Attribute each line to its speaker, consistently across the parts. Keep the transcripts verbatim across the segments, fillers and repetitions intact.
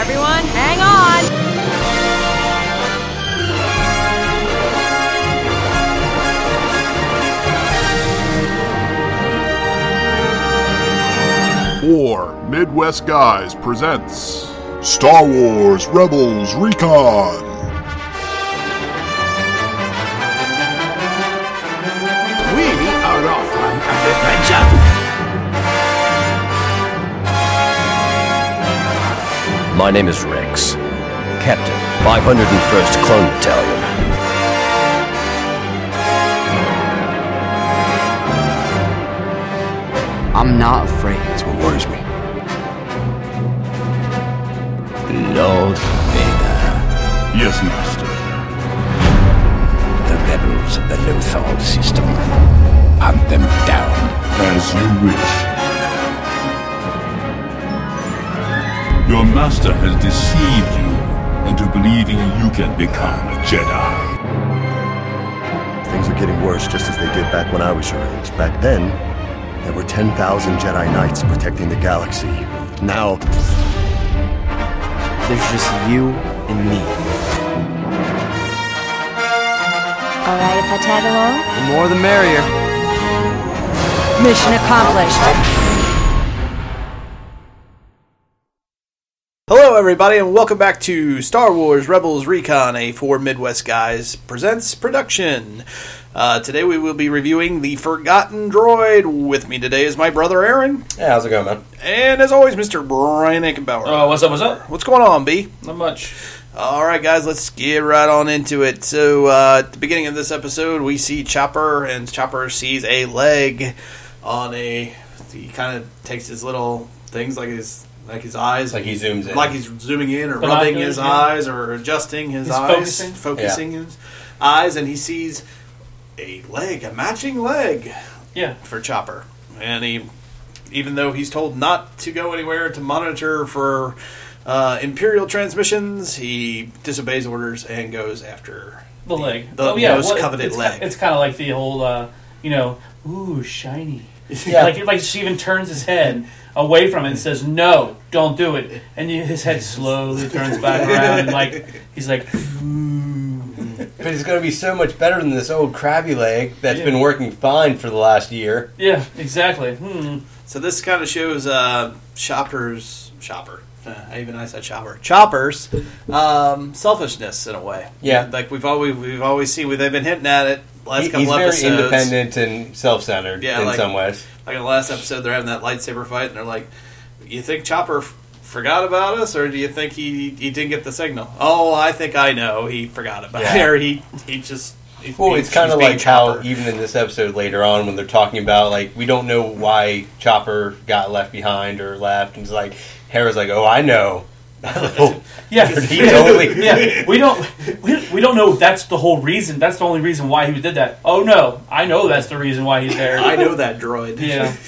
Speaker 1: Everyone, hang on!
Speaker 2: Four Midwest Guys presents Star Wars Rebels Recon.
Speaker 3: We are off on an adventure.
Speaker 4: My name is Rex, Captain, five hundred first Clone Battalion.
Speaker 5: I'm not afraid.
Speaker 3: That's what worries me.
Speaker 4: Lord Vader.
Speaker 2: Yes, Master.
Speaker 3: The rebels of the Lothal system. Hunt them down.
Speaker 2: As you wish. Your master has deceived you into believing you can become a Jedi.
Speaker 6: Things are getting worse just as they did back when I was your age. Back then, there were ten thousand Jedi Knights protecting the galaxy. Now,
Speaker 5: There's just you and me.
Speaker 7: Alright if I tag along?
Speaker 5: The more the merrier.
Speaker 1: Mission accomplished.
Speaker 8: Hello everybody and welcome back to Star Wars Rebels Recon, a Four Midwest Guys presents production. Uh, today we will be reviewing The Forgotten Droid. With me today is my brother Aaron.
Speaker 9: Yeah, how's it going, man?
Speaker 8: And as always, Mister Brian Eckenbauer.
Speaker 10: Oh, what's up, what's up?
Speaker 8: What's going on, B?
Speaker 10: Not much.
Speaker 8: Alright guys, let's get right on into it. So, uh, at the beginning of this episode, we see Chopper, and Chopper sees a leg on a... He kind of takes his little things like his... Like his eyes.
Speaker 9: Like he zooms in.
Speaker 8: Like he's zooming in or
Speaker 10: Binoculars,
Speaker 8: rubbing his
Speaker 10: yeah.
Speaker 8: eyes or adjusting his
Speaker 10: He's
Speaker 8: eyes.
Speaker 10: focusing.
Speaker 8: Focusing his eyes. And he sees a leg, a matching leg
Speaker 10: Yeah.
Speaker 8: for Chopper. And he, even though he's told not to go anywhere to monitor for uh, Imperial transmissions, he disobeys orders and goes after
Speaker 10: The leg.
Speaker 8: the
Speaker 10: oh, yeah.
Speaker 8: most
Speaker 10: well,
Speaker 8: coveted
Speaker 10: it's,
Speaker 8: leg.
Speaker 10: It's kind of like the whole, uh, you know, ooh, shiny.
Speaker 9: Yeah.
Speaker 10: Like, like she even turns his head away from it and says, no, don't do it. And you, his head slowly turns back around and like, he's like, ooh.
Speaker 9: But it's going to be so much better than this old crabby leg that's
Speaker 10: Yeah.
Speaker 9: been working fine for the last year.
Speaker 10: Yeah, exactly. Hmm.
Speaker 8: So this kind of shows uh, Chopper's Chopper. Uh, even I said Chopper. Chopper's um, selfishness in a way.
Speaker 9: Yeah.
Speaker 8: like we've always we've always seen. They've been hinting at it last
Speaker 9: He-
Speaker 8: couple
Speaker 9: he's very
Speaker 8: episodes.
Speaker 9: independent and self-centered
Speaker 8: Yeah,
Speaker 9: in
Speaker 8: like-
Speaker 9: some ways.
Speaker 8: Like in the last episode, they're having that lightsaber fight, and they're like, "You think Chopper f- forgot about us, or do you think he he didn't get the signal?" Oh, I think I know. He forgot about
Speaker 9: Yeah.
Speaker 8: it, or he he just. He,
Speaker 9: Well,
Speaker 8: he-
Speaker 9: it's kind
Speaker 8: he's
Speaker 9: of
Speaker 8: being
Speaker 9: like how,
Speaker 8: Chopper.
Speaker 9: even in this episode later on, when they're talking about, like, we don't know why Chopper got left behind or left, and it's like, Hera's like, oh, I know.
Speaker 10: Yeah,
Speaker 9: He totally-
Speaker 10: yeah. We don't, we, we don't know if that's the whole reason. That's the only reason why he did that. Oh no, I know that's the reason why he's there.
Speaker 8: I know that droid.
Speaker 10: Yeah,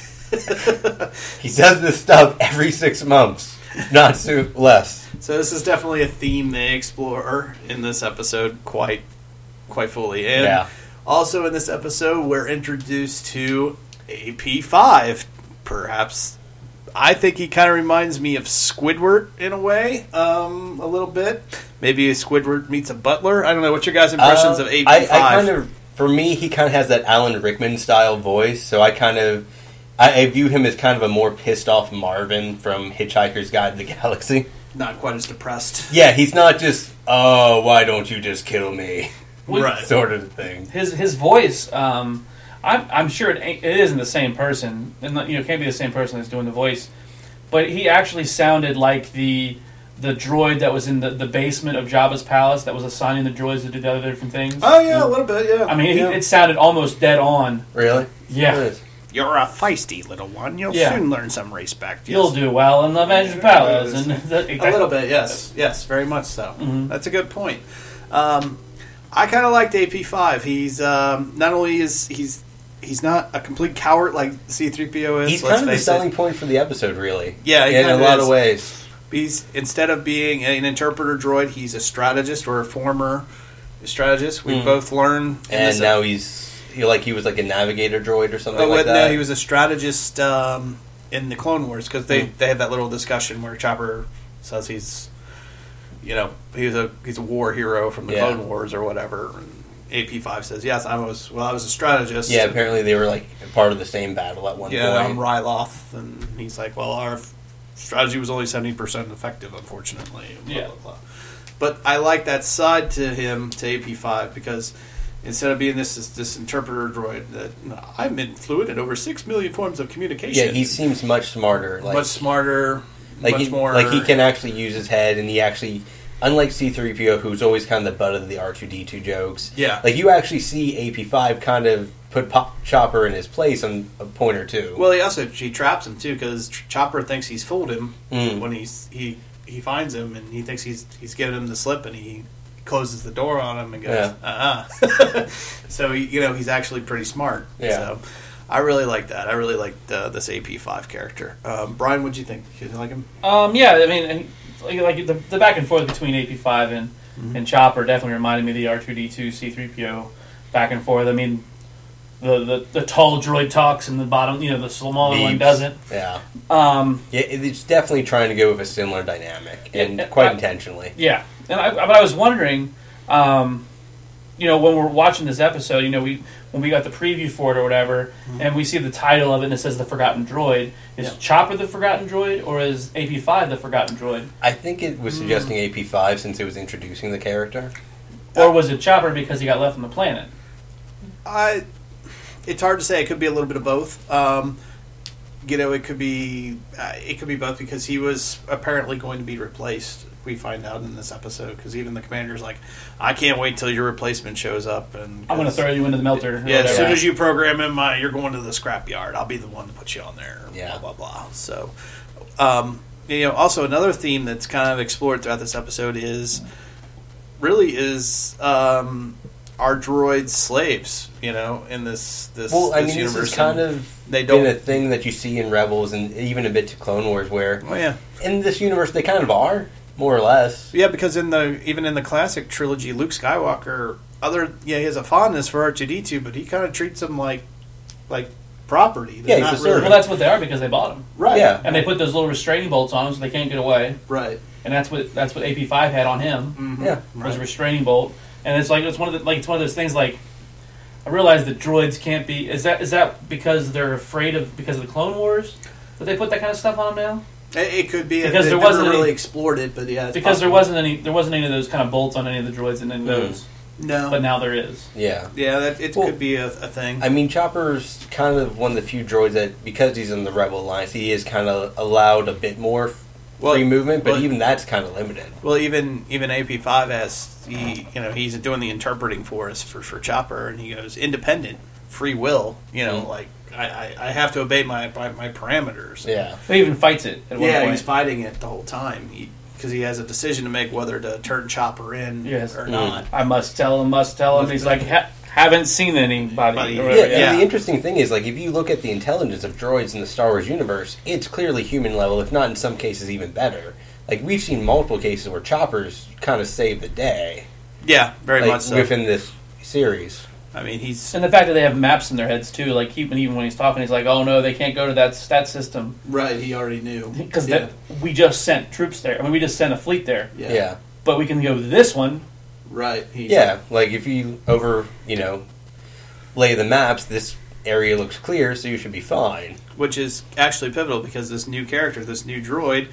Speaker 9: He does this stuff every six months, not so less.
Speaker 8: So this is definitely a theme they explore in this episode quite quite fully. And
Speaker 9: Yeah.
Speaker 8: also in this episode, we're introduced to A P five. Perhaps, I think he kind of reminds me of Squidward in a way, um, a little bit. Maybe Squidward meets a butler. I don't know. What's your guys' impressions
Speaker 9: Uh,
Speaker 8: of A P
Speaker 9: I,
Speaker 8: five?
Speaker 9: I kind of, for me, he kind of has that Alan Rickman style voice, so I kind of, I, I view him as kind of a more pissed off Marvin from Hitchhiker's Guide to the Galaxy.
Speaker 8: Not quite as depressed.
Speaker 9: Yeah, he's not just, oh, why don't you just kill me,
Speaker 8: Right.
Speaker 9: sort of thing.
Speaker 10: his his voice. Um, I'm I'm sure it, ain't, it isn't the same person, and you know, it can't be the same person that's doing the voice. But he actually sounded like the the droid that was in the, the basement of Jabba's palace that was assigning the droids to do the other different things.
Speaker 8: Oh yeah, a little bit. Yeah.
Speaker 10: I mean,
Speaker 8: yeah.
Speaker 10: it, it sounded almost dead on.
Speaker 9: Really?
Speaker 10: Yeah.
Speaker 9: Good.
Speaker 8: You're a feisty little one. You'll
Speaker 10: Yeah.
Speaker 8: soon learn some respect. Yes.
Speaker 10: You'll do well in the Magic Palace. And the,
Speaker 8: A little bit, yes, yes, very much so.
Speaker 10: Mhm.
Speaker 8: That's a good point. Um, I kind of liked A P five. He's um, not only is he's he's not a complete coward like C three P O is.
Speaker 9: He's
Speaker 8: let's
Speaker 9: kind of the
Speaker 8: face
Speaker 9: selling
Speaker 8: it.
Speaker 9: point for the episode, really.
Speaker 8: Yeah, he
Speaker 9: in a
Speaker 8: kinda
Speaker 9: lot
Speaker 8: is.
Speaker 9: of ways.
Speaker 8: He's instead of being an interpreter droid, he's a strategist or a former strategist. We
Speaker 9: Mm.
Speaker 8: both learn, in
Speaker 9: And
Speaker 8: this-
Speaker 9: now he's, he, like he was like a navigator droid or something
Speaker 8: Oh,
Speaker 9: like
Speaker 8: no,
Speaker 9: that.
Speaker 8: he was a strategist um, in the Clone Wars because they,
Speaker 9: Mm.
Speaker 8: they had that little discussion where Chopper says he's you know, he's a he's a war hero from the
Speaker 9: Yeah.
Speaker 8: Clone Wars or whatever. And A P five says, yes, I was, well, I was a strategist.
Speaker 9: Yeah, apparently they were like part of the same battle at one
Speaker 8: Yeah, I'm
Speaker 9: point.
Speaker 8: Ryloth. And he's like, well, our f- strategy was only seventy percent effective, unfortunately. Blah,
Speaker 10: Yeah.
Speaker 8: blah, blah. But I like that side to him, to A P five, because instead of being this this, this interpreter droid, that I'm in fluid in over six million forms of communication.
Speaker 9: Yeah, he seems much smarter. Like,
Speaker 8: much smarter,
Speaker 9: like
Speaker 8: much
Speaker 9: he,
Speaker 8: more.
Speaker 9: like he can actually use his head, and he actually, unlike C three P O, who's always kind of the butt of the R two D two jokes.
Speaker 8: Yeah.
Speaker 9: Like you actually see A P five kind of put Pop Chopper in his place on a point or two.
Speaker 8: Well, he also he traps him too because Chopper thinks he's fooled him
Speaker 9: Mm.
Speaker 8: when he's he he finds him and he thinks he's he's giving him the slip and he closes the door on him and goes
Speaker 9: Yeah.
Speaker 8: uh uh so he, you know he's actually pretty smart.
Speaker 9: Yeah.
Speaker 8: So I really like that. I really like uh, this A P five character. Um, Brian, what'd you think? Did you like him?
Speaker 10: Um, yeah, I mean, like, like the, the back and forth between A P five and,
Speaker 8: Mm-hmm.
Speaker 10: and Chopper definitely reminded me of the R two D two C three P O back and forth. I mean, the, the, the tall droid talks and the bottom, you know, the smaller one
Speaker 9: Beeps.
Speaker 10: doesn't.
Speaker 9: Yeah.
Speaker 10: Um,
Speaker 9: Yeah, it's definitely trying to go with a similar dynamic, and
Speaker 10: Yeah,
Speaker 9: quite
Speaker 10: I-
Speaker 9: intentionally.
Speaker 10: Yeah, and I, but I was wondering, um, you know, when we're watching this episode, you know, we when we got the preview for it or whatever, and we see the title of it and it says the Forgotten Droid. Is
Speaker 8: Yeah.
Speaker 10: Chopper the Forgotten Droid, or is A P five the Forgotten Droid,
Speaker 9: I think it was suggesting A P five since it was introducing the character.
Speaker 10: or was it Chopper because he got left on the planet?
Speaker 8: I. It's hard to say. It could be a little bit of both. Um, you know, it could be uh, it could be both because he was apparently going to be replaced. We find out in this episode because even the commander's like, "I can't wait till your replacement shows up." And
Speaker 10: I'm going to throw you into the melter. or
Speaker 8: Yeah, as
Speaker 10: whatever.
Speaker 8: soon as you program him, uh, you're going to the scrapyard. I'll be the one to put you on there.
Speaker 9: Yeah.
Speaker 8: Blah blah blah. So, um, you know, also another theme that's kind of explored throughout this episode is really is um, our droids slaves. You know, in this this
Speaker 9: Well, I
Speaker 8: this
Speaker 9: mean, this
Speaker 8: universe,
Speaker 9: is kind
Speaker 8: and
Speaker 9: of
Speaker 8: they
Speaker 9: been
Speaker 8: don't.
Speaker 9: a thing that you see in Rebels and even a bit to Clone Wars, where
Speaker 8: Oh yeah,
Speaker 9: in this universe they kind of are, more or less.
Speaker 8: yeah. Because in the even in the classic trilogy, Luke Skywalker, other yeah, he has a fondness for R two D two, but he kind of treats them like like property. They're
Speaker 9: Yeah, he's
Speaker 8: not
Speaker 9: a servant.
Speaker 10: Well, that's what they are because they bought them,
Speaker 8: right.
Speaker 9: Yeah.
Speaker 10: and they put those little restraining bolts on them so they can't get away.
Speaker 8: Right.
Speaker 10: And that's what that's what A P five had on him.
Speaker 8: Mhm.
Speaker 9: Yeah.
Speaker 10: Was a restraining bolt, and it's like it's one of the like it's one of those things like. I realize that droids can't be. Is that is that because they're afraid of because of the Clone Wars that they put that kind of stuff on them now?
Speaker 8: It, it could be
Speaker 10: Because
Speaker 8: they
Speaker 10: there
Speaker 8: never
Speaker 10: wasn't
Speaker 8: really
Speaker 10: any-
Speaker 8: explored it, but yeah, it's
Speaker 10: Because there
Speaker 8: possible.
Speaker 10: wasn't any there wasn't any of those kind of bolts on any of the droids in any of those,
Speaker 8: no,
Speaker 10: but now there is.
Speaker 9: Yeah.
Speaker 8: yeah, that it
Speaker 9: Well,
Speaker 8: could be a, a thing.
Speaker 9: I mean, Chopper's kind of one of the few droids that, because he's in the Rebel Alliance, he is kind of allowed a bit more
Speaker 8: Well,
Speaker 9: free movement, but
Speaker 8: well-
Speaker 9: even that's kind of limited.
Speaker 8: well, even even A P five has he, you know, he's doing the interpreting for us for, for Chopper, and he goes independent, free will. You know,
Speaker 9: Mm.
Speaker 8: like I, I, I have to obey my my, my parameters.
Speaker 9: Yeah.
Speaker 10: He even fights it at one
Speaker 8: yeah,
Speaker 10: point.
Speaker 8: he's fighting it the whole time because he, he has a decision to make whether to turn Chopper in
Speaker 10: Yes.
Speaker 8: or
Speaker 9: Mm.
Speaker 8: not.
Speaker 10: I must tell him, must tell him. He's like, ha- haven't seen anybody.
Speaker 8: Buddy.
Speaker 10: or
Speaker 9: Yeah,
Speaker 10: whatever,
Speaker 8: Yeah.
Speaker 9: and the interesting thing is, like, if you look at the intelligence of droids in the Star Wars universe, it's clearly human level, if not in some cases even better. Like, we've seen multiple cases where choppers kind of save the day.
Speaker 8: Yeah, very
Speaker 9: like,
Speaker 8: much so.
Speaker 9: within this series.
Speaker 8: I mean, he's
Speaker 10: And the fact that they have maps in their heads too, like even even when he's talking, he's like, "Oh no, they can't go to that that system
Speaker 8: right. He already knew
Speaker 10: because
Speaker 8: yeah.
Speaker 10: that we just sent troops there. I mean, we just sent a fleet there,
Speaker 8: Yeah.
Speaker 9: Yeah.
Speaker 10: but we can go to this one."
Speaker 8: right. He's,
Speaker 9: Yeah, like, if you over, you know, lay the maps, this area looks clear, so you should be fine.
Speaker 8: which is actually pivotal because this new character, this new droid,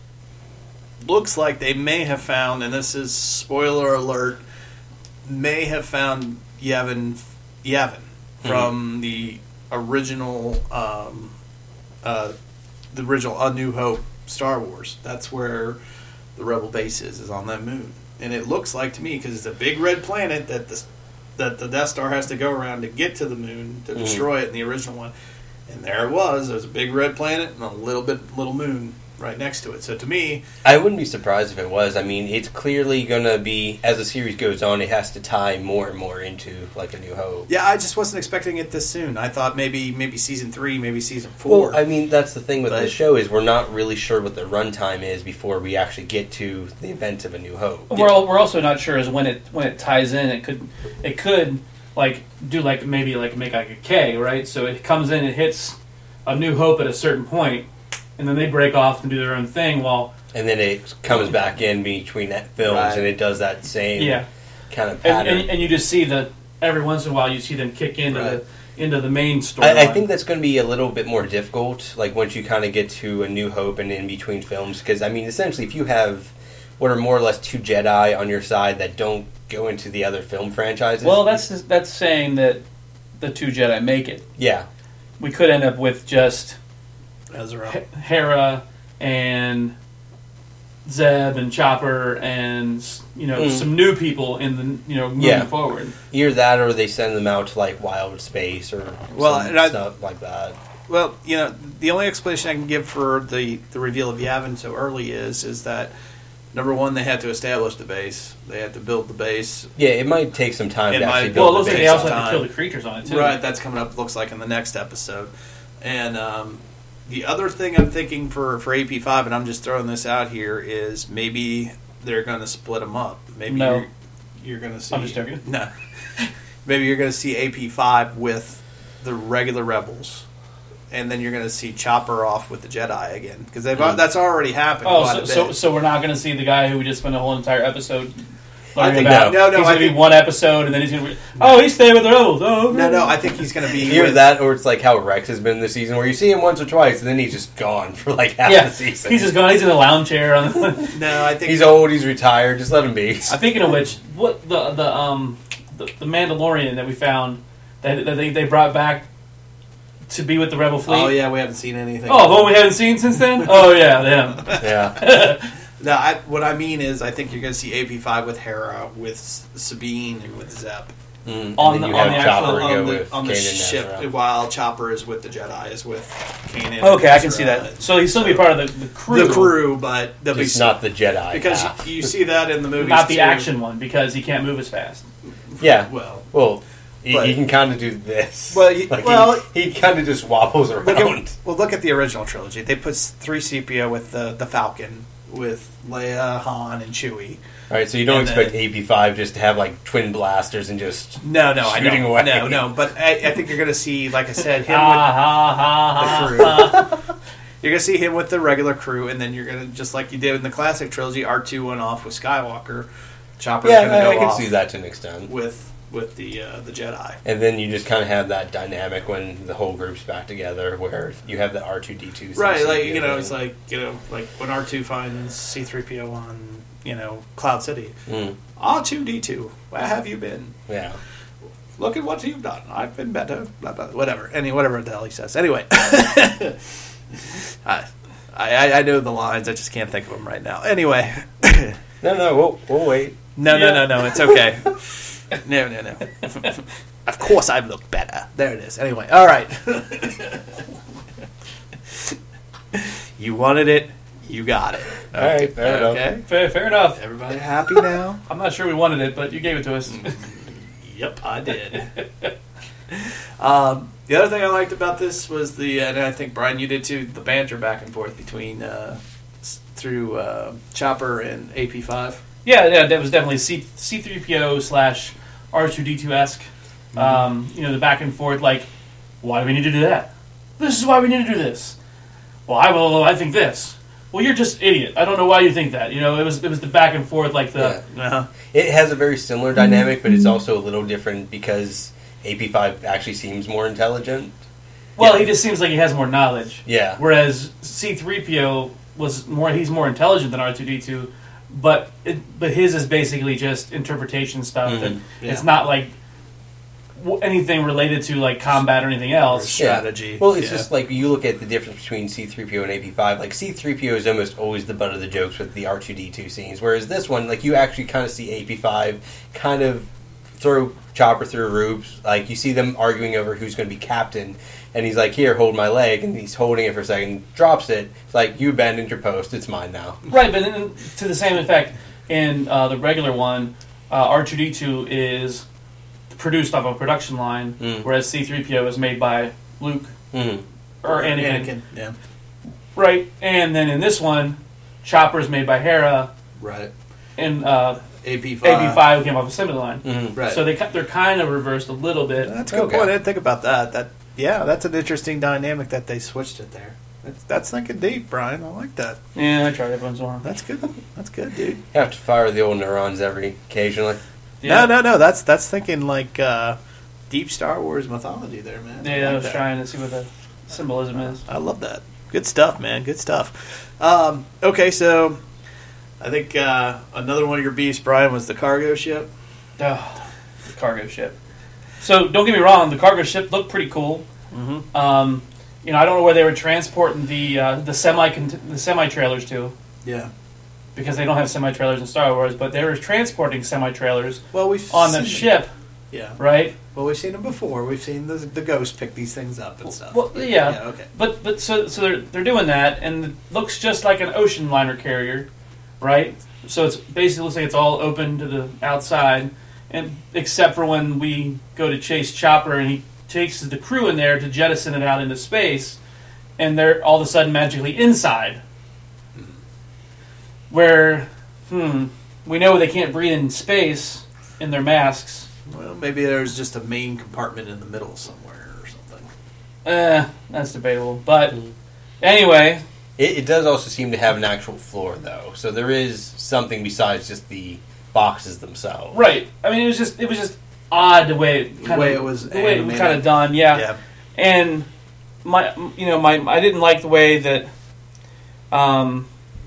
Speaker 8: looks like they may have found, and this is spoiler alert, may have found Yavin Yavin from the original, um, uh, the original A New Hope Star Wars. That's where the Rebel base is, is on that moon, and it looks like to me because it's a big red planet that the that the Death Star has to go around to get to the moon to destroy it in the original one. And there it was. There was a big red planet and a little bit little moon right next to it. So to me,
Speaker 9: I wouldn't be surprised if it was. I mean, it's clearly going to be, as the series goes on, it has to tie more and more into, like, A New Hope.
Speaker 8: yeah, I just wasn't expecting it this soon. I thought maybe maybe season three, maybe season four.
Speaker 9: Well, I mean, that's the thing with
Speaker 8: But-
Speaker 9: the show is we're not really sure what the runtime is before we actually get to the events of A New Hope.
Speaker 10: We're al- we're also not sure as when it when it ties in. It could it could like do like maybe like make like a K, right? So it comes in, it hits A New Hope at a certain point, and then they break off and do their own thing. While
Speaker 9: And then it comes back in between that films,
Speaker 8: Right.
Speaker 9: and it does that same
Speaker 10: Yeah.
Speaker 9: kind of
Speaker 10: And,
Speaker 9: pattern.
Speaker 10: and, and you just see that every once in a while you see them kick into
Speaker 8: Right.
Speaker 10: the into the main story.
Speaker 9: I, I think that's going to be a little bit more difficult, like once you kind of get to A New Hope and in between films, because I mean, essentially, if you have what are more or less two Jedi on your side that don't go into the other film franchises,
Speaker 10: Well, that's that's saying that the two Jedi make it.
Speaker 9: yeah,
Speaker 10: We could end up with just
Speaker 8: Ezra.
Speaker 10: H- Hera and Zeb and Chopper and you know
Speaker 9: Mm.
Speaker 10: some new people in the you know moving
Speaker 9: Yeah.
Speaker 10: forward.
Speaker 9: either that or they send them out to like wild space or
Speaker 8: Well,
Speaker 9: some
Speaker 8: and I-
Speaker 9: stuff like that.
Speaker 8: Well, you know, the only explanation I can give for the, the reveal of Yavin so early is is that number one, they had to establish the base. They had to build the base.
Speaker 9: Yeah, it might take some time
Speaker 8: It
Speaker 9: to
Speaker 8: might-
Speaker 9: actually
Speaker 10: Well,
Speaker 9: build
Speaker 10: it looks
Speaker 9: the
Speaker 10: like
Speaker 9: base.
Speaker 10: they also
Speaker 8: some
Speaker 10: have to kill
Speaker 8: time.
Speaker 10: the creatures on it too.
Speaker 8: Right, that's coming up. Looks like in the next episode. And um, the other thing I'm thinking for for A P five, and I'm just throwing this out here, is maybe they're going to split them up. Maybe
Speaker 10: No.
Speaker 8: you're, you're going to see.
Speaker 10: I'm just joking.
Speaker 8: No, maybe you're going to see A P five with the regular rebels. And then you're going to see Chopper off with the Jedi again because
Speaker 9: Mm.
Speaker 8: that's already happened.
Speaker 10: Oh,
Speaker 8: quite
Speaker 10: so,
Speaker 8: a
Speaker 10: so
Speaker 8: bit.
Speaker 10: so we're not going to see the guy who we just spent a whole entire episode
Speaker 8: I
Speaker 10: learning
Speaker 8: think
Speaker 10: about.
Speaker 8: no, no,
Speaker 10: he's
Speaker 8: I
Speaker 10: going to be
Speaker 8: think-
Speaker 10: one episode, and then he's going to be, oh, he's staying with the rebels. Oh,
Speaker 8: no, no, I think he's going to be
Speaker 9: Either
Speaker 8: with-
Speaker 9: that, or it's like how Rex has been this season, where you see him once or twice, and then he's just gone for like half
Speaker 10: yeah,
Speaker 9: the season.
Speaker 10: he's just gone. He's in a lounge chair. On the,
Speaker 8: No, I think
Speaker 9: He's old. He's retired. Just let him be.
Speaker 10: I'm thinking of which, what the the um the, the Mandalorian that we found that, that they, they brought back to be with the Rebel fleet.
Speaker 8: Oh yeah, we haven't seen anything.
Speaker 10: Oh, the one we haven't seen since then. Oh yeah, them.
Speaker 9: Yeah.
Speaker 8: No, I, what I mean is, I think you're going to see A P five with Hera, with S- Sabine, and with Zep
Speaker 9: Mm.
Speaker 10: On
Speaker 9: And then
Speaker 10: the-
Speaker 9: you
Speaker 10: on
Speaker 9: have
Speaker 10: the
Speaker 9: Chopper
Speaker 10: actual-
Speaker 9: go
Speaker 8: on the,
Speaker 9: with
Speaker 8: on the
Speaker 9: Kanan and
Speaker 8: ship,
Speaker 9: Ezra.
Speaker 8: while Chopper is with the Jedi, is with Kanan.
Speaker 10: Okay,
Speaker 8: and
Speaker 10: I can see
Speaker 8: Ezra.
Speaker 10: that. So he's still be part of the, the crew,
Speaker 8: The crew, but they'll
Speaker 9: Just
Speaker 8: be
Speaker 9: not the Jedi.
Speaker 8: because
Speaker 9: half.
Speaker 8: you see that in the movies,
Speaker 10: not the
Speaker 8: too.
Speaker 10: action one, because he can't move as fast.
Speaker 9: Yeah.
Speaker 8: Well,
Speaker 9: Well, he,
Speaker 8: But-
Speaker 9: he can kind of do this.
Speaker 8: Well, he-
Speaker 9: Like,
Speaker 8: well-
Speaker 9: he, he kind of just wobbles around.
Speaker 8: look at, well, look at the original trilogy. They put three C P O with the the Falcon, with Leia, Han, and Chewie.
Speaker 9: All right, so you don't
Speaker 8: and
Speaker 9: expect
Speaker 8: then-
Speaker 9: A P five just to have like twin blasters and just
Speaker 8: No, no, I
Speaker 9: Shooting
Speaker 8: don't.
Speaker 9: away.
Speaker 8: No, no. But I, I think you're going to see, like I said, him
Speaker 10: Ha
Speaker 8: with
Speaker 10: ha ha
Speaker 8: the
Speaker 10: ha.
Speaker 8: crew. You're gonna see him with the regular crew, and then you're gonna just like you did in the classic trilogy. R two went off with Skywalker. Chopper's
Speaker 9: yeah,
Speaker 8: gonna
Speaker 9: I,
Speaker 8: go
Speaker 9: I can
Speaker 8: off
Speaker 9: see that to an extent.
Speaker 8: with with the uh, the Jedi.
Speaker 9: And then you just kind of have that dynamic when the whole group's back together, where you have the R two D two.
Speaker 8: Right, like you know, it's like you know, like when R two finds C three P O on you know Cloud City.
Speaker 9: Mm,
Speaker 8: R two D two, where have you been?
Speaker 9: yeah.
Speaker 8: Look at what you've done. I've been better. Blah, blah, whatever. Any whatever the hell he says. Anyway, I, I I know the lines. I just can't think of them right now. Anyway.
Speaker 9: No, no, we'll, we'll wait.
Speaker 8: No,
Speaker 10: Yeah.
Speaker 8: no, no, no. It's okay. No, no, no. Of course, I look better. There it is. Anyway, all right. You wanted it. You got it.
Speaker 9: All right, fair enough.
Speaker 8: Okay.
Speaker 10: Fair, fair enough.
Speaker 8: Everybody happy now?
Speaker 10: I'm not sure we wanted it, but you gave it to us.
Speaker 8: Yep, I did. um, the other thing I liked about this was the, and I think Brian, you did too, the banter back and forth between uh, s- through uh, Chopper and A P five.
Speaker 10: Yeah, yeah, that was definitely C C three P O slash R two D two esque. Um, you know, the back and forth, like, why do we need to do that? This is why we need to do this. Well, I will. I think this. Well, you're just idiot. I don't know why you think that. You know, it was it was the back and forth, like the.
Speaker 9: Yeah.
Speaker 8: Uh-huh.
Speaker 9: It has a very similar dynamic, but it's also a little different because A P five actually seems more intelligent.
Speaker 10: Well,
Speaker 9: Yeah.
Speaker 10: he just seems like he has more knowledge.
Speaker 9: Yeah.
Speaker 10: Whereas C three P O was more. He's more intelligent than R two D two, but it, but his is basically just interpretation stuff.
Speaker 9: Mhm.
Speaker 10: That
Speaker 8: Yeah.
Speaker 10: It's not like w- anything related to like combat or anything else.
Speaker 8: Strategy.
Speaker 9: Well, it's
Speaker 8: Yeah.
Speaker 9: just like you look at the difference between C three P O and A P five. Like C three P O is almost always the butt of the jokes with the R two D two scenes, whereas this one, like you actually kind of see A P five kind of throw Chopper through roofs. Like you see them arguing over who's going to be captain, and he's like, "Here, hold my leg," and he's holding it for a second, drops it. It's like, "You abandoned your post. It's mine now."
Speaker 10: Right, but then to the same effect in uh, the regular one, uh, R two D two is produced off a production line,
Speaker 9: Mm.
Speaker 10: whereas C three P O is made by Luke
Speaker 9: Mm.
Speaker 10: or Anakin.
Speaker 8: Anakin. Yeah.
Speaker 10: Right, and then in this one, Chopper is made by Hera,
Speaker 8: Right.
Speaker 10: and uh,
Speaker 8: A P five.
Speaker 10: A P five came off assembly line.
Speaker 9: Mm.
Speaker 8: Right.
Speaker 10: So they ki- they're kind of reversed a little bit.
Speaker 8: That's a good
Speaker 9: Okay.
Speaker 8: point. I didn't think about that. That yeah, that's an interesting dynamic that they switched it there. That's, that's thinking deep, Brian. I like that.
Speaker 10: Yeah, I tried it once in a while.
Speaker 8: That's good. That's good, dude.
Speaker 9: You have to fire the old neurons every occasionally.
Speaker 10: Yeah.
Speaker 8: No, no, no. That's that's thinking like uh, deep Star Wars mythology there, man.
Speaker 10: Yeah,
Speaker 8: I,
Speaker 10: I
Speaker 8: like
Speaker 10: was
Speaker 8: that.
Speaker 10: trying to see what the symbolism is.
Speaker 8: I love that. Good stuff, man. Good stuff. Um, okay, so I think uh, another one of your beefs, Brian, was the cargo ship.
Speaker 10: Oh, the cargo ship. So don't get me wrong, the cargo ship looked pretty cool.
Speaker 8: Mm-hmm.
Speaker 10: Um, you know, I don't know where they were transporting the uh, the semi the semi trailers to,
Speaker 8: Yeah.
Speaker 10: because they don't have semi trailers in Star Wars, but they were transporting semi trailers
Speaker 8: Well, we've
Speaker 10: on
Speaker 8: seen
Speaker 10: the ship,
Speaker 8: Yeah.
Speaker 10: right?
Speaker 8: Well, we've seen them before. We've seen the the ghost pick these things up and stuff.
Speaker 10: Well, yeah.
Speaker 8: Yeah. Okay.
Speaker 10: But but so so they're they're doing that, and it looks just like an ocean liner carrier, right? So it's basically looks like it's all open to the outside, and except for when we go to chase Chopper, and he takes the crew in there to jettison it out into space, and they're all of a sudden magically inside. Where, hmm, we know they can't breathe in space in their masks.
Speaker 8: Well, maybe there's just a main compartment in the middle somewhere or something.
Speaker 10: Eh, that's debatable. But anyway,
Speaker 9: It, it does also seem to have an actual floor, though. So there is something besides just the boxes themselves.
Speaker 10: right. I mean, it was just it was just odd the way it kind
Speaker 8: way
Speaker 10: of
Speaker 8: it was
Speaker 10: the way it was
Speaker 8: animated.
Speaker 10: kind of done. Yeah.
Speaker 8: Yeah.
Speaker 10: And my you know my I didn't like the way that um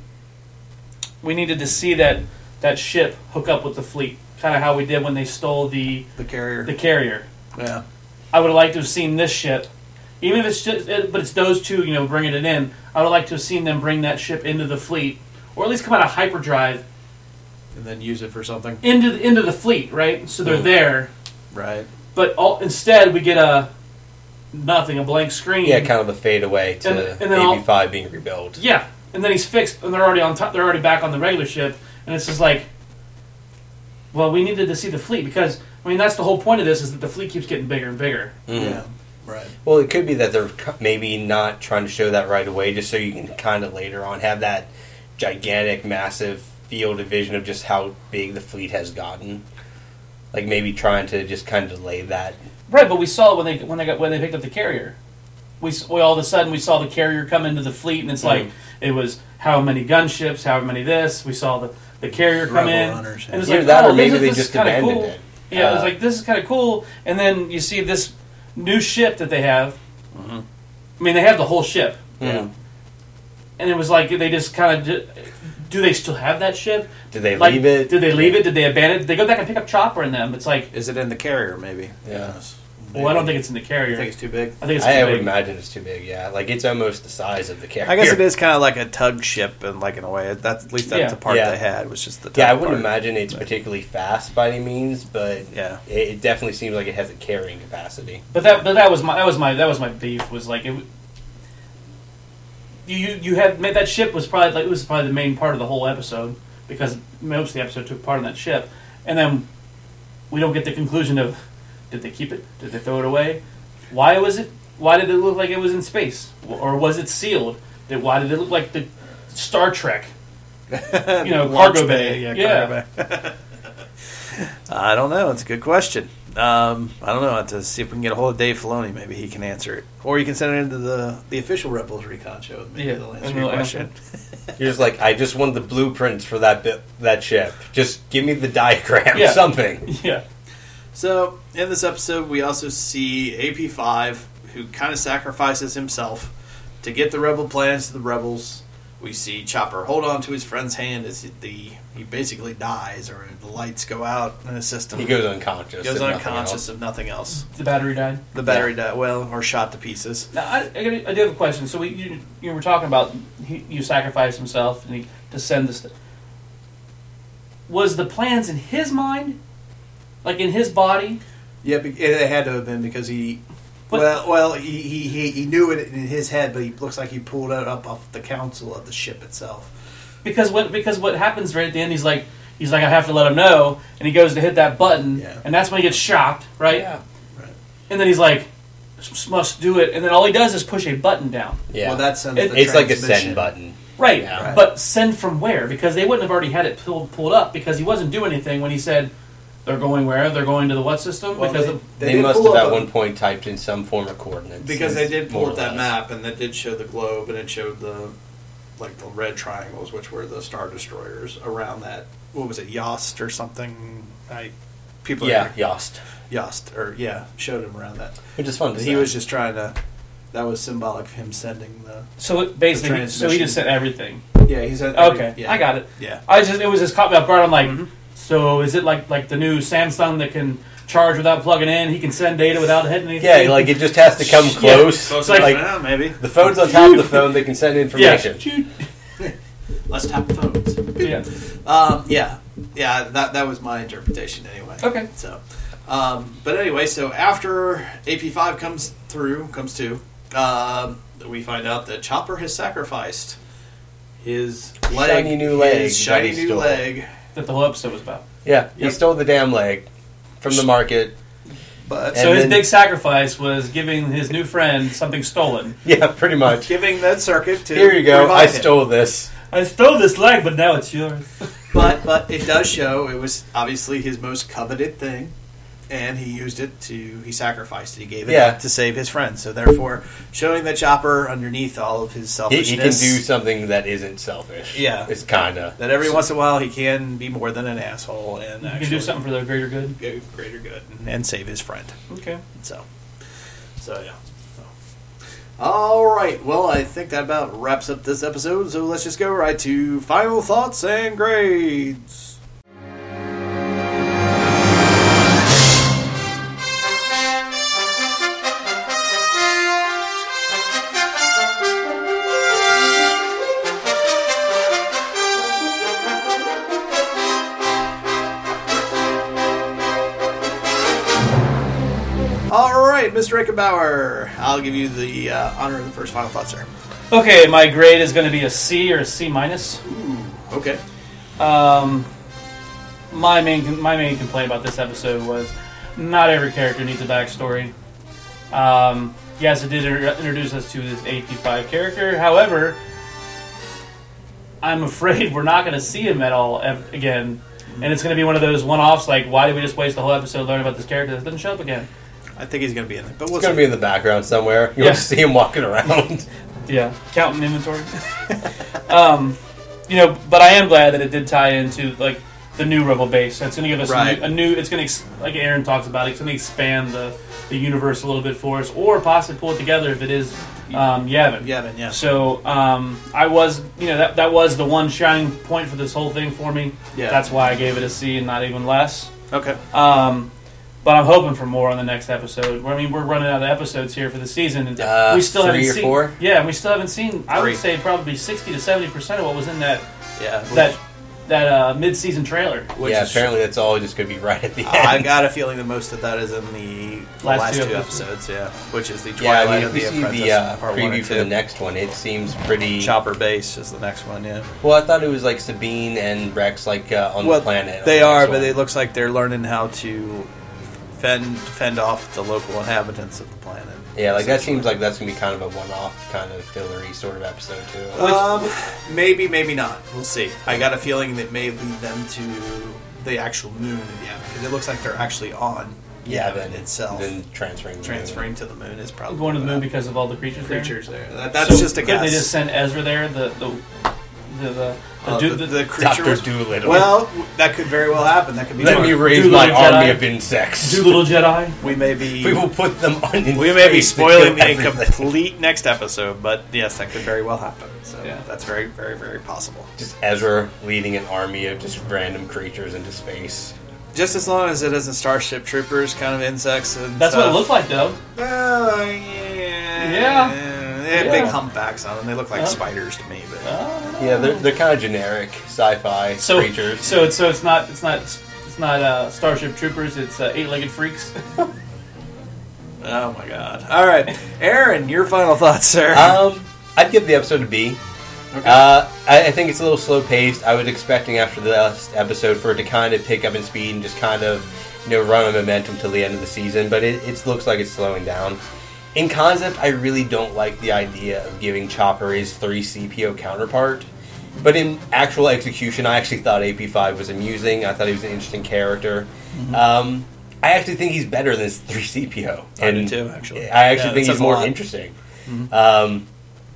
Speaker 10: we needed to see that that ship hook up with the fleet, kind of how we did when they stole the
Speaker 8: The carrier.
Speaker 10: the carrier.
Speaker 8: yeah.
Speaker 10: I would have liked to have seen this ship, even if it's just, but it's those two, you know, bringing it in. I would like to have seen them bring that ship into the fleet, or at least come out of hyperdrive
Speaker 8: And then use it for something.
Speaker 10: into the, into the fleet, right? So they're
Speaker 8: Mhm.
Speaker 10: there,
Speaker 8: Right.
Speaker 10: but all, instead we get a nothing, a blank screen.
Speaker 9: Yeah, kind of a fade away to
Speaker 10: And- and then
Speaker 9: A P five being rebuilt.
Speaker 10: Yeah, and then he's fixed, and they're already on top. They're already back on the regular ship, and it's just like, well, we needed to see the fleet because I mean that's the whole point of this is that the fleet keeps getting bigger and bigger.
Speaker 9: Mhm.
Speaker 8: Yeah. Right.
Speaker 9: Well, it could be that they're cu- maybe not trying to show that right away, just so you can kind of later on have that gigantic, massive field of vision of just how big the fleet has gotten. Like maybe trying to just kind of delay that.
Speaker 10: Right, but we saw it when they when they got when they picked up the carrier. We, s- we all of a sudden we saw the carrier come into the fleet, and it's like it was how many gunships, how many this. We saw the, the carrier come
Speaker 8: Rebel
Speaker 10: in,
Speaker 8: runners,
Speaker 10: and it's
Speaker 9: Either
Speaker 10: like
Speaker 9: that
Speaker 10: oh,
Speaker 9: or maybe
Speaker 10: this,
Speaker 9: they
Speaker 10: is- this
Speaker 9: just
Speaker 10: is kinda
Speaker 9: abandoned
Speaker 10: cool.
Speaker 9: it.
Speaker 10: Yeah, it was
Speaker 9: Uh,
Speaker 10: like this is kind of cool, and then you see this new ship that they have.
Speaker 8: Mm-hmm.
Speaker 10: I mean, they have the whole ship,
Speaker 9: Yeah.
Speaker 10: and it was like they just kind of. Ju- do they still have that ship?
Speaker 9: Did they
Speaker 10: Like,
Speaker 9: leave it?
Speaker 10: Did they leave it? Did they abandon it? Did they go back and pick up Chopper in them? It's like,
Speaker 8: Is it in the carrier? Maybe.
Speaker 9: Yeah.
Speaker 8: Yes.
Speaker 10: well, I don't think it's in the
Speaker 8: You
Speaker 10: carrier.
Speaker 8: think it's too big?
Speaker 10: I think it's too
Speaker 9: I would
Speaker 10: big.
Speaker 9: imagine it's too big. Yeah, like it's almost the size of the carrier.
Speaker 8: I guess it is kind of like a tug ship, and like in a way, that's at least that's
Speaker 10: Yeah.
Speaker 8: the part
Speaker 9: Yeah.
Speaker 8: they had was just the tug
Speaker 9: Yeah, I wouldn't
Speaker 8: part.
Speaker 9: imagine it's particularly fast by any means, but
Speaker 8: Yeah.
Speaker 9: it, it definitely seems like it has a carrying capacity.
Speaker 10: But that, but that was my, that was my, that was my beef. Was like it. You, you, you had that ship was probably like it was probably the main part of the whole episode because most of the episode took part in that ship, and then we don't get the conclusion of did they keep it? Did they throw it away? Why was it? Why did it look like it was in space? Or was it sealed? Did, why did it look like the Star Trek? You know,
Speaker 8: Launch
Speaker 10: cargo bay.
Speaker 8: Yeah.
Speaker 10: Yeah.
Speaker 8: Cargo bay. I don't know. It's a good question. Um, I don't know. I have to see if we can get a hold of Dave Filoni. Maybe he can answer it, or you can send it into the the official Rebels Recon show. Maybe
Speaker 10: Yeah,
Speaker 8: they'll answer
Speaker 10: and
Speaker 8: your
Speaker 10: they'll
Speaker 8: question.
Speaker 9: You're just like, I just want the blueprints for that bit, that ship. Just give me the diagram,
Speaker 10: Yeah.
Speaker 9: something.
Speaker 10: Yeah.
Speaker 8: So, in this episode, we also see A P five, who kind of sacrifices himself to get the rebel plans to the rebels. We see Chopper hold on to his friend's hand as the he basically dies, or the lights go out in his system.
Speaker 9: He goes unconscious.
Speaker 8: goes
Speaker 9: if nothing
Speaker 8: unconscious
Speaker 9: else.
Speaker 8: of nothing else.
Speaker 10: The battery died.
Speaker 8: The battery died, well, or shot to pieces.
Speaker 10: Now, I, I, gotta- I do have a question. So we, you, you were talking about he, you sacrificed himself and he to send this. Was the plans in his mind, like in his body?
Speaker 8: Yeah, be- it had to have been because he.
Speaker 10: But-
Speaker 8: well, well, he, he he he knew it in his head, but he looks like he pulled it up off the council of the ship itself.
Speaker 10: Because when because what happens right at the end, he's like he's like I have to let him know, and he goes to hit that button,
Speaker 8: Yeah.
Speaker 10: and that's when he gets shocked, right?
Speaker 9: Yeah.
Speaker 10: And then he's like, "S- must do it, and then all he does is push a button down.
Speaker 9: Yeah.
Speaker 8: Well, that sends
Speaker 10: It-
Speaker 8: the
Speaker 9: it's like a
Speaker 8: transmission.
Speaker 9: send button.
Speaker 10: Right.
Speaker 9: Yeah.
Speaker 10: But send from where? Because they wouldn't have already had it pulled pulled up because he wasn't doing anything when he said, they're going where? They're going to the what system?
Speaker 8: Well,
Speaker 10: because
Speaker 8: they,
Speaker 10: of,
Speaker 9: They,
Speaker 8: did
Speaker 9: must
Speaker 8: pull
Speaker 9: have
Speaker 8: up
Speaker 9: at
Speaker 8: a-
Speaker 9: one point typed in some form of coordinates.
Speaker 8: because they did pull
Speaker 9: more
Speaker 8: up
Speaker 9: or
Speaker 8: that
Speaker 9: less.
Speaker 8: map, and that did show the globe, and it showed the like the red triangles, which were the star destroyers around that. What was it, Yost or something? I people
Speaker 9: Yeah,
Speaker 8: are,
Speaker 9: Yost.
Speaker 8: Yost or yeah, showed him around that.
Speaker 9: Which is fun to
Speaker 8: He
Speaker 9: say.
Speaker 8: was just trying to. That was symbolic of him sending the.
Speaker 10: so it basically,
Speaker 8: The
Speaker 10: so he just
Speaker 8: transmission.
Speaker 10: said everything.
Speaker 8: Yeah, he said.
Speaker 10: Okay,
Speaker 8: yeah.
Speaker 10: I got it.
Speaker 8: Yeah.
Speaker 10: I just it was just caught me off guard. I'm like,
Speaker 8: Mhm.
Speaker 10: so is it like like the new Samsung that can charge without plugging in? He can send data without hitting anything.
Speaker 9: Yeah, like it just has to come
Speaker 10: Yeah.
Speaker 9: close.
Speaker 8: Close
Speaker 9: like
Speaker 8: enough now, maybe.
Speaker 9: the phone's on top of the phone, they can send information.
Speaker 10: Yeah.
Speaker 8: Let's tap the phones.
Speaker 10: Yeah.
Speaker 8: Um, yeah, yeah. That that was my interpretation anyway.
Speaker 10: Okay.
Speaker 8: So, um, but anyway, so after A P five comes through, comes to, um, we find out that Chopper has sacrificed his leg,
Speaker 9: Shiny new leg
Speaker 8: his
Speaker 9: that
Speaker 8: shiny
Speaker 9: he
Speaker 8: new
Speaker 9: stole.
Speaker 8: leg.
Speaker 10: That the whole episode was about.
Speaker 9: Yeah, he
Speaker 8: Yep.
Speaker 9: stole the damn leg from the market.
Speaker 8: But
Speaker 10: So
Speaker 9: And
Speaker 10: his
Speaker 9: then-
Speaker 10: big sacrifice was giving his new friend something stolen.
Speaker 9: Yeah, pretty much.
Speaker 8: giving that circuit to
Speaker 9: Here you go. I
Speaker 8: revive him.
Speaker 9: stole this.
Speaker 10: I stole this leg, but now it's yours.
Speaker 8: But but it does show it was obviously his most coveted thing, and he used it to he sacrificed it. He gave it
Speaker 9: Yeah.
Speaker 8: up to save his friend. So therefore, showing that Chopper underneath all of his
Speaker 9: He,
Speaker 8: selfishness,
Speaker 9: he can do something that isn't selfish.
Speaker 8: Yeah.
Speaker 9: It's kind of.
Speaker 8: that every once in a while he can be more than an asshole and
Speaker 10: You
Speaker 8: actually
Speaker 10: can do something for the greater good.
Speaker 8: go greater good and, and save his friend.
Speaker 10: Okay.
Speaker 8: So, so yeah. So. All right. Well, I think that about wraps up this episode. So let's just go right to final thoughts and grades. All right, Mister Rickenbauer, I'll give you the uh, honor of the first final thoughts, sir.
Speaker 10: Okay, my grade is going to be a C or a C minus.
Speaker 8: Okay.
Speaker 10: Um, my main my main complaint about this episode was not every character needs a backstory. Um, yes, it did inter- introduce us to this A P five character. However, I'm afraid we're not going to see him at all ev- again, and it's going to be one of those one-offs. Like, why did we just waste the whole episode learning about this character that doesn't show up again?
Speaker 8: I think he's going to be in there, but we'll
Speaker 9: It's going to be in the background somewhere. You'll
Speaker 10: Yeah.
Speaker 9: just see him walking around.
Speaker 10: Yeah, counting inventory. um, you know, but I am glad that it did tie into like the new Rebel base. It's going to give us
Speaker 8: Right.
Speaker 10: a, new, a new. It's going to, like Aaron talks about, it's going to expand the the universe a little bit for us, or possibly pull it together if it is um, Yavin.
Speaker 8: Yavin, yeah.
Speaker 10: So um, I was, you know, that that was the one shining point for this whole thing for me.
Speaker 8: Yeah.
Speaker 10: That's why I gave it a C and not even less.
Speaker 8: Okay.
Speaker 10: Um, but I'm hoping for more on the next episode. I mean, we're running out of episodes here for the season, and
Speaker 9: Uh,
Speaker 10: we still
Speaker 9: three
Speaker 10: haven't
Speaker 9: or
Speaker 10: seen.
Speaker 9: four?
Speaker 10: Yeah, and we still haven't seen. I
Speaker 8: Three.
Speaker 10: would say probably sixty to seventy percent of what was in that
Speaker 8: Yeah.
Speaker 10: that that uh, mid-season trailer.
Speaker 8: Which
Speaker 9: yeah,
Speaker 8: is-
Speaker 9: apparently that's all just going to be right at the end.
Speaker 8: I got a feeling that most of that is in the
Speaker 10: Last
Speaker 8: last,
Speaker 10: two
Speaker 8: two
Speaker 10: episodes.
Speaker 8: episodes, yeah. Which is the
Speaker 9: Yeah,
Speaker 8: Twilight
Speaker 9: I mean, if
Speaker 8: of
Speaker 9: we
Speaker 8: the
Speaker 9: see
Speaker 8: Apprentice,
Speaker 9: the uh,
Speaker 8: part one
Speaker 9: preview
Speaker 8: and
Speaker 9: for the
Speaker 8: two.
Speaker 9: next one, it seems pretty...
Speaker 8: Chopper Base is the next one, yeah.
Speaker 9: Well, I thought it was like Sabine and Rex like uh, on
Speaker 8: well,
Speaker 9: the planet.
Speaker 8: they
Speaker 9: on the
Speaker 8: are,
Speaker 9: next
Speaker 8: but
Speaker 9: one.
Speaker 8: it looks like they're learning how to fend fend off the local inhabitants of the planet.
Speaker 9: Yeah, like that
Speaker 8: essentially.
Speaker 9: seems like that's going to be kind of a one-off kind of fillery sort of episode, too.
Speaker 8: Um, maybe, maybe not. We'll see. I got a feeling that may lead them to the actual moon of Yavin, because it looks like they're actually on Yavin
Speaker 9: then-
Speaker 8: itself.
Speaker 9: Then transferring. to the moon.
Speaker 8: Transferring to the moon is probably
Speaker 10: Going to the moon
Speaker 8: what
Speaker 10: because of all the creatures there.
Speaker 8: creatures there. That, that's
Speaker 10: So
Speaker 8: just a
Speaker 10: couldn't
Speaker 8: guess.
Speaker 10: they just send Ezra there? The the the the, the,
Speaker 8: Uh,
Speaker 10: du-
Speaker 8: the,
Speaker 10: the-
Speaker 8: the creature.
Speaker 9: Doctor Doolittle.
Speaker 8: Well, that could very well happen. That could be.
Speaker 9: Let
Speaker 8: one.
Speaker 9: me raise
Speaker 10: Doolittle
Speaker 9: my army
Speaker 10: Jedi.
Speaker 9: of insects.
Speaker 10: Doolittle Jedi.
Speaker 8: We may be.
Speaker 9: We will put them on. In
Speaker 8: We may be
Speaker 9: space to
Speaker 8: spoiling
Speaker 9: kill
Speaker 8: the
Speaker 9: everything.
Speaker 8: complete next episode, but yes, that could very well happen. So
Speaker 10: Yeah.
Speaker 8: that's very, very, very possible.
Speaker 9: Just Ezra leading an army of just random creatures into space.
Speaker 8: Just as long as it isn't Starship Troopers, kind of insects and
Speaker 10: That's what it
Speaker 8: stuff.
Speaker 10: looked like, though.
Speaker 8: Oh, yeah.
Speaker 10: Yeah.
Speaker 8: They have
Speaker 10: Yeah.
Speaker 8: big humpbacks on them. They look like
Speaker 10: Uh.
Speaker 8: spiders to me, but
Speaker 9: Yeah, they're they're kind of generic sci-fi
Speaker 10: So
Speaker 9: creatures.
Speaker 10: so it's so it's not it's not it's not uh, Starship Troopers. It's uh, eight-legged freaks.
Speaker 8: oh my god! All right, Aaron, your final thoughts, sir.
Speaker 9: Um, I'd give the episode a B. Uh, I, I think it's a little slow paced. I was expecting after the last episode for it to kind of pick up in speed and just kind of, you know, run on momentum till the end of the season, but it, it looks like it's slowing down. In concept, I really don't like the idea of giving Chopper his three C P O counterpart. but in actual execution, I actually thought A P five was amusing. I thought he was an interesting character. Mm-hmm. Um, I actually think he's better than three C P O.
Speaker 8: I do too, actually.
Speaker 9: I actually
Speaker 8: yeah,
Speaker 9: think he's more interesting. Mm-hmm. Um,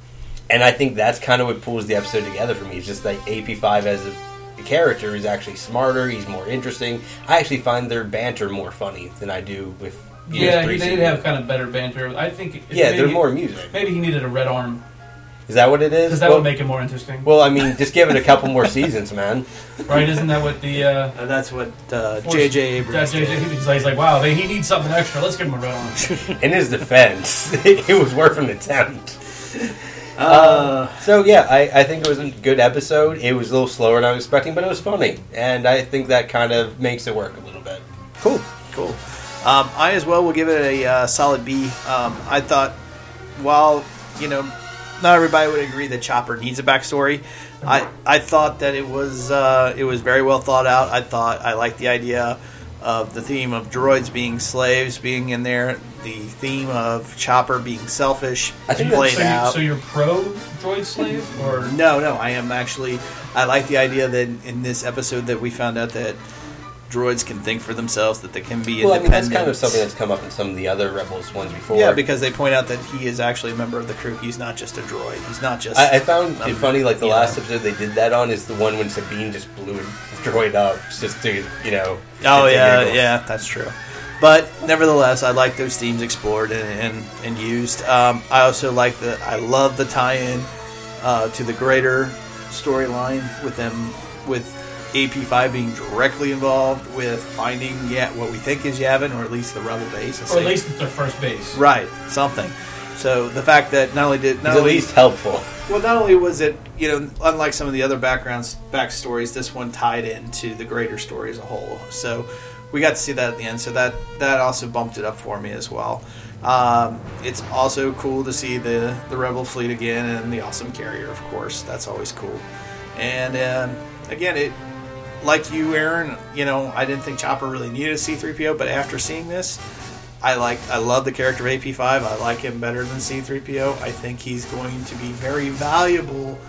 Speaker 9: and I think that's kind of what pulls the episode together for me. It's just like A P five as a, a character is actually smarter. He's more interesting. I actually find their banter more funny than I do with.
Speaker 10: Yeah, he, they did have kind of better banter. I think.
Speaker 9: Yeah, they're more amusing.
Speaker 10: Maybe he needed a red arm.
Speaker 9: Is that what it is?
Speaker 10: Because that
Speaker 9: well,
Speaker 10: would make it more interesting.
Speaker 9: Well, I mean, just give it a couple more seasons, man.
Speaker 10: Right? Isn't that what the... Uh,
Speaker 8: uh, that's what uh, J J Abrams
Speaker 10: J J He's like, wow, they, he needs something extra. Let's give him a red arm.
Speaker 9: In his defense, it was worth an attempt.
Speaker 8: Uh,
Speaker 9: uh, so, yeah, I, I think it was a good episode. It was a little slower than I was expecting, but it was funny. And I think that kind of makes it work a little bit.
Speaker 8: Cool. Cool. Um, I as well will give it a uh, solid B. Um, I thought, while, you know, not everybody would agree that Chopper needs a backstory, I, I thought that it was uh, it was very well thought out. I thought I liked the idea of the theme of droids being slaves being in there, the theme of Chopper being selfish.
Speaker 10: I think
Speaker 8: played
Speaker 10: so. You,
Speaker 8: out.
Speaker 10: So you're pro droid slave, or
Speaker 8: no? No, I am actually. I like the idea that in this episode that we found out that droids can think for themselves, that they can be
Speaker 9: well,
Speaker 8: independent.
Speaker 9: I mean, that's kind of something that's come up in some of the other Rebels ones before.
Speaker 8: Yeah, because they point out that he is actually a member of the crew. He's not just a droid. He's not just...
Speaker 9: I, I found um, it funny, like, the last
Speaker 8: know.
Speaker 9: episode they did that on is the one when Sabine just blew a droid up just to, you know...
Speaker 8: Oh, yeah, yeah, that's true. But, nevertheless, I like those themes explored and, and, and used. Um, I also like the... I love the tie-in uh, to the greater storyline with them... with A P five being directly involved with finding yeah, what we think is Yavin, or at least the Rebel base.
Speaker 10: Or at least it's their first base.
Speaker 8: Right, something. So the fact that not only did... Not
Speaker 9: it's
Speaker 8: only,
Speaker 9: at least helpful.
Speaker 8: Well, not only was it, you know, unlike some of the other backgrounds, backstories, this one tied into the greater story as a whole. So we got to see that at the end. So that, that also bumped it up for me as well. Um, it's also cool to see the, the Rebel fleet again, and the awesome carrier, of course. That's always cool. And um, again, it... Like you, Aaron, you know, I didn't think Chopper really needed a C three P O, but after seeing this, I like, I love the character of A P five. I like him better than C three P O. I think he's going to be very valuable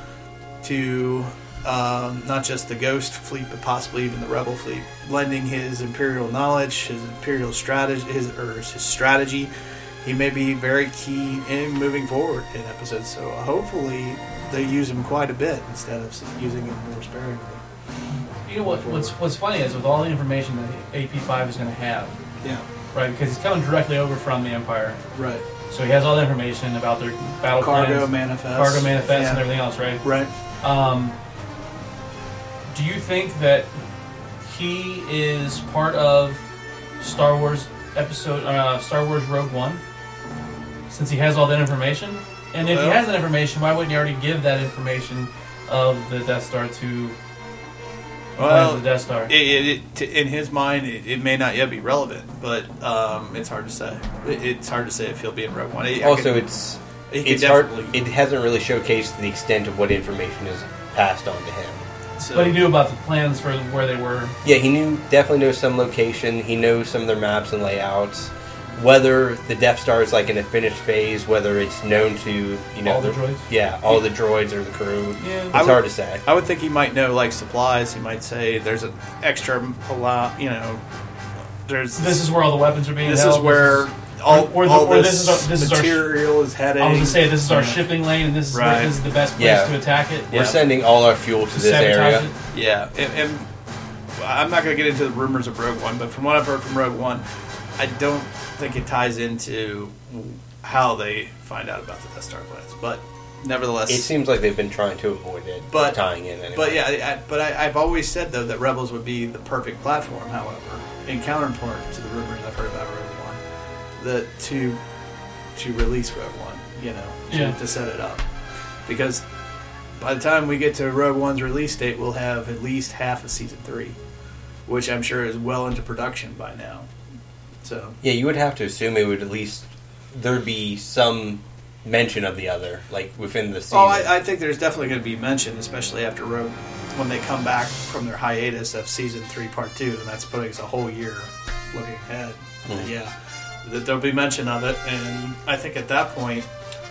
Speaker 8: to um, not just the Ghost fleet, but possibly even the Rebel fleet. Blending his Imperial knowledge, his Imperial strategy, his or his strategy, he may be very key in moving forward in episodes. So hopefully they use him quite a bit instead of using him more sparingly.
Speaker 10: You know what? What's What's funny is with all the information that A P five is going to have,
Speaker 8: yeah,
Speaker 10: right? Because he's coming directly over from the Empire,
Speaker 8: right?
Speaker 10: So he has all the information about their battle
Speaker 8: cargo
Speaker 10: plans,
Speaker 8: manifests,
Speaker 10: cargo manifests,
Speaker 8: yeah.
Speaker 10: and everything else, right?
Speaker 8: Right.
Speaker 10: Um, do you think that he is part of Star Wars episode, uh, Star Wars Rogue One, since he has all that information? And if
Speaker 8: well,
Speaker 10: he has that information, why wouldn't he already give that information of the Death Star to?
Speaker 8: Well,
Speaker 10: the Death Star.
Speaker 8: It, it, it, in his mind, it, it may not yet be relevant, but um, it's hard to say. It, it's hard to say if he'll be in Rogue One. I,
Speaker 9: also,
Speaker 8: I could,
Speaker 9: it's
Speaker 8: it's
Speaker 9: hard. It hasn't really showcased the extent of what information is passed on to him.
Speaker 10: So, but he knew about the plans for where they were.
Speaker 9: Yeah, he knew definitely knows some location. He knows some of their maps and layouts. Whether the Death Star is like in a finished phase, whether it's known to you know
Speaker 10: all the droids,
Speaker 9: yeah, all the droids or the crew.
Speaker 10: Yeah,
Speaker 9: it's
Speaker 8: would,
Speaker 9: hard to say.
Speaker 8: I would think he might know like supplies. He might say there's an extra a lot. You know, there's
Speaker 10: this is where all the weapons are being.
Speaker 8: This
Speaker 10: held.
Speaker 8: is where
Speaker 10: this is,
Speaker 8: all,
Speaker 10: or, or, the,
Speaker 8: all
Speaker 10: or
Speaker 8: this,
Speaker 10: this is our, this
Speaker 8: material
Speaker 10: is,
Speaker 8: is heading.
Speaker 10: I was gonna say this is our
Speaker 8: yeah.
Speaker 10: shipping lane, and this is
Speaker 8: right.
Speaker 10: this is the best place
Speaker 9: yeah.
Speaker 10: to attack it.
Speaker 9: We're
Speaker 10: yeah.
Speaker 9: sending all our fuel to,
Speaker 10: to
Speaker 9: this area.
Speaker 10: It.
Speaker 8: Yeah, and, and I'm not going to get into the rumors of Rogue One, but from what I've heard from Rogue One, I don't think it ties into how they find out about the Death Star plans. But nevertheless,
Speaker 9: it seems like they've been trying to avoid it, but tying in. Anyway.
Speaker 8: But yeah, I, but I, I've always said though that Rebels would be the perfect platform. However, in counterpart to the rumors I've heard about Rogue One, that to to release Rogue One, you know, to,
Speaker 10: yeah.
Speaker 8: to set it up, because by the time we get to Rogue One's release date, we'll have at least half of season three, which I'm sure is well into production by now. So
Speaker 9: yeah, you would have to assume it would at least there'd be some mention of the other, like within the season.
Speaker 8: Oh, I, I think there's definitely going to be mention, especially after Rogue, when they come back from their hiatus of season three, part two, and that's putting us a whole year looking ahead. Mm-hmm. Yeah, that there'll be mention of it, and I think at that point,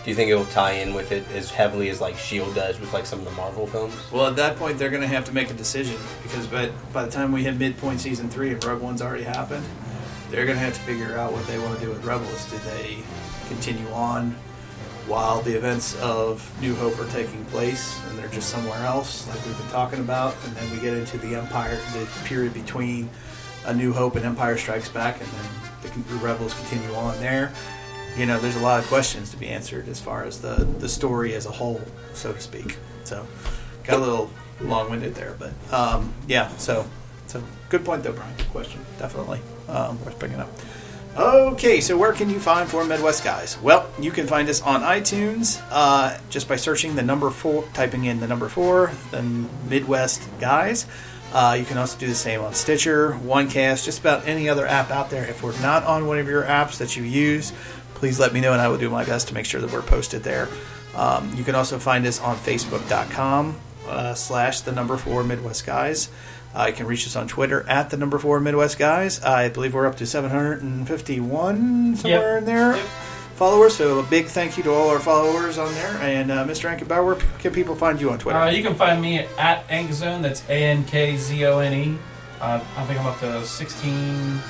Speaker 9: Do you think it'll tie in with it as heavily as like Shield does with like some of the Marvel films?
Speaker 8: Well, at that point, they're going to have to make a decision because by, by the time we hit midpoint season three and Rogue One's already happened, they're going to have to figure out what they want to do with Rebels. Do they continue on while the events of New Hope are taking place and they're just somewhere else, like we've been talking about, and then we get into the Empire, the period between A New Hope and Empire Strikes Back, and then the, the Rebels continue on there? You know, there's a lot of questions to be answered as far as the, the story as a whole, so to speak. So, got a little long-winded there, but um, yeah. So, so good point though, Brian. Good question, definitely um, worth bringing up. Okay, so where can you find Four Midwest Guys? Well, you can find us on iTunes uh, just by searching the number four, typing in the number four, then Midwest Guys. Uh, you can also do the same on Stitcher, OneCast, just about any other app out there. If we're not on one of your apps that you use, please let me know, and I will do my best to make sure that we're posted there. Um, you can also find us on Facebook.com uh, slash the number four Midwest Guys. Uh, you can reach us on Twitter at the number four Midwest Guys. I believe we're up to seven hundred fifty-one somewhere
Speaker 10: Yep.
Speaker 8: in there
Speaker 10: Yep.
Speaker 8: followers. So a big thank you to all our followers on there. And uh, Mister Ankenbauer, where can people find you on Twitter?
Speaker 10: Uh, you can find me at Ankzone. That's A N K Z O N E. Uh, I think I'm up to sixteen,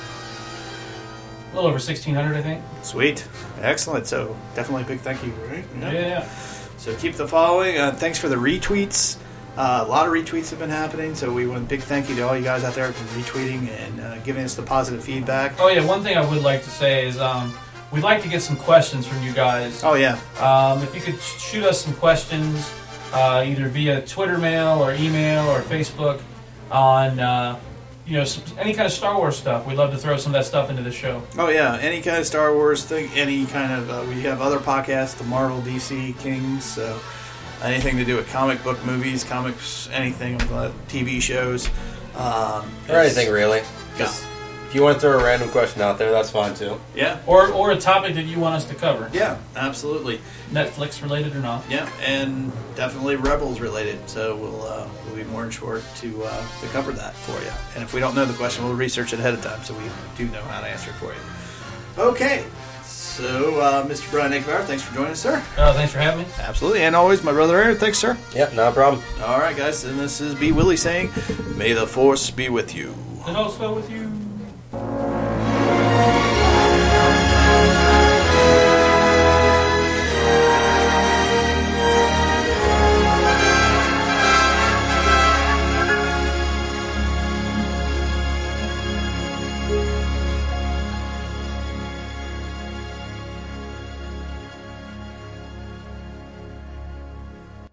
Speaker 10: a little over sixteen hundred, I think.
Speaker 8: Sweet. Excellent. So definitely a big thank you, right?
Speaker 10: Yeah. yeah.
Speaker 8: So keep the following. Uh, thanks for the retweets. Uh, a lot of retweets have been happening, so we want a big thank you to all you guys out there for retweeting and uh, giving us the positive feedback.
Speaker 10: Oh, yeah, one thing I would like to say is um, we'd like to get some questions from you guys.
Speaker 8: Oh, yeah.
Speaker 10: Um, if you could sh- shoot us some questions, uh, either via Twitter mail or email or Facebook on, uh, you know, some, any kind of Star Wars stuff. We'd love to throw some of that stuff into the show.
Speaker 8: Oh, yeah, any kind of Star Wars thing, any kind of, uh, we have other podcasts, the Marvel, D C, Kings, so... anything to do with comic book movies, comics, anything, uh, T V shows. Um,
Speaker 9: or anything, really. Just, if you want to throw a random question out there, that's fine, too.
Speaker 8: Yeah.
Speaker 10: Or or a topic that you want us to cover.
Speaker 8: Yeah, absolutely.
Speaker 10: Netflix related or not.
Speaker 8: Yeah, and definitely Rebels related. So we'll uh, we'll be more than short to uh, to cover that for you. And if we don't know the question, we'll research it ahead of time so we do know how to answer it for you. Okay. So, uh, Mister Brian Ankenbauer, thanks for joining us, sir.
Speaker 10: Uh, thanks for having me.
Speaker 8: Absolutely. And always, my brother Aaron, thanks, sir.
Speaker 9: Yep, no problem.
Speaker 8: All right, guys. And this is B. Willie saying, may the Force be with you.
Speaker 10: And also with you.